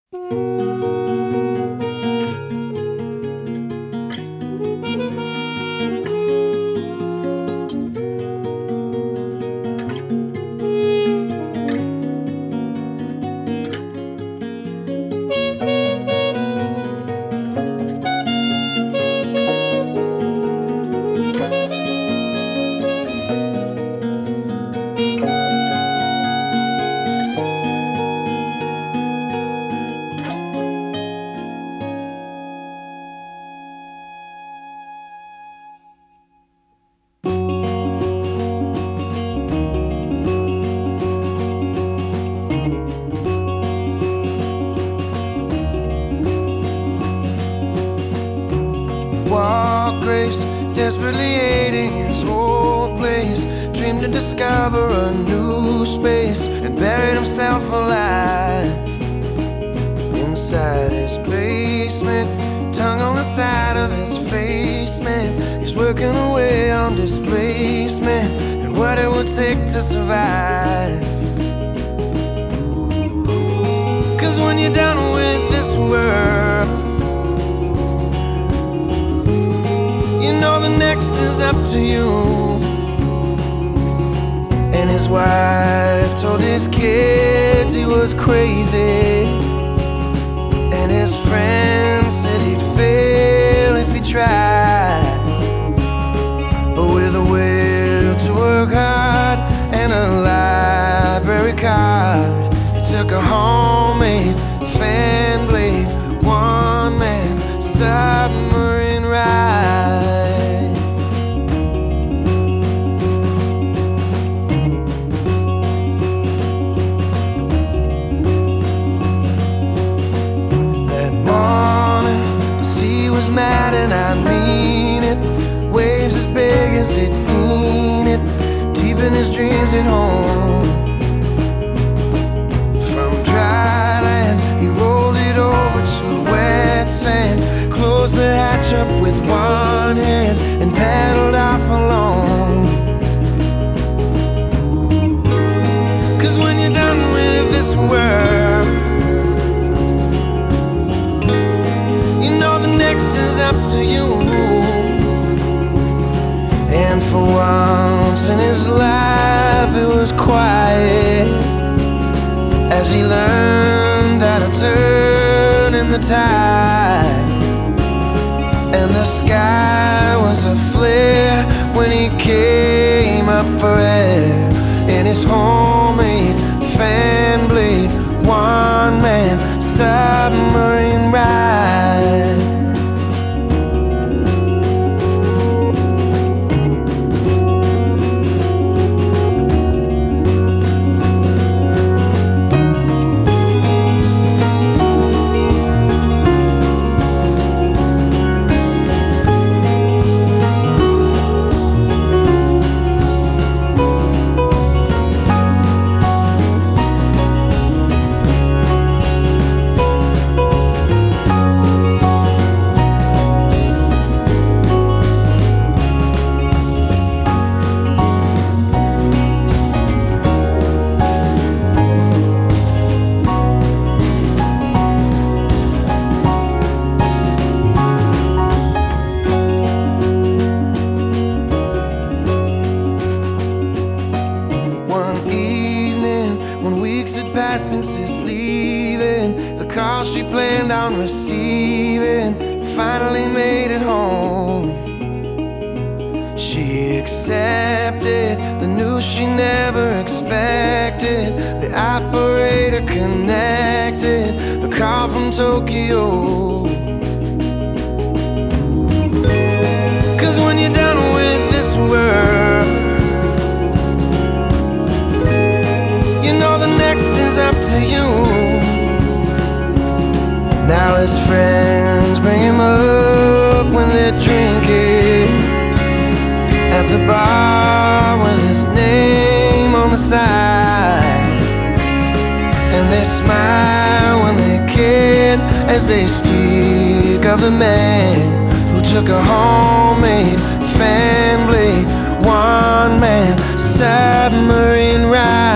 Walk grace, desperately hating his old place. Dreamed to discover a new space and buried himself alive inside his basement. Tongue on the side of his face, man. He's working away on displacement and what it would take to survive. Cause when you're done with this world, you know the next is up to you. And his wife told his kids he was crazy, and his friends said he'd fail if he tried. But with a will to work hard and a library card, he took a homemade fan blade, one-man submarine ride. That morning the sea was mad, and I mean it. Waves as big as he'd seen it, deep in his dreams at home. From dry land he rolled it over to wet sand, closed the hatch up with one hand and paddled off alone. Cause when you're done with this world, you know the next is up to you. And for once in his life it was quiet, as he learned how to turn in the tide. And the sky was a flare when he came up for air in his homemade fan blade, one-man submarine ride. Since his leaving, the call she planned on receiving finally made it home. She accepted the news she never expected. The operator connected the call from Tokyo. Cause when you're done with this world, next is up to you. Now his friends bring him up when they're drinking at the bar with his name on the side, and they smile when they kid as they speak of the man who took a homemade fan blade, one-man submarine ride.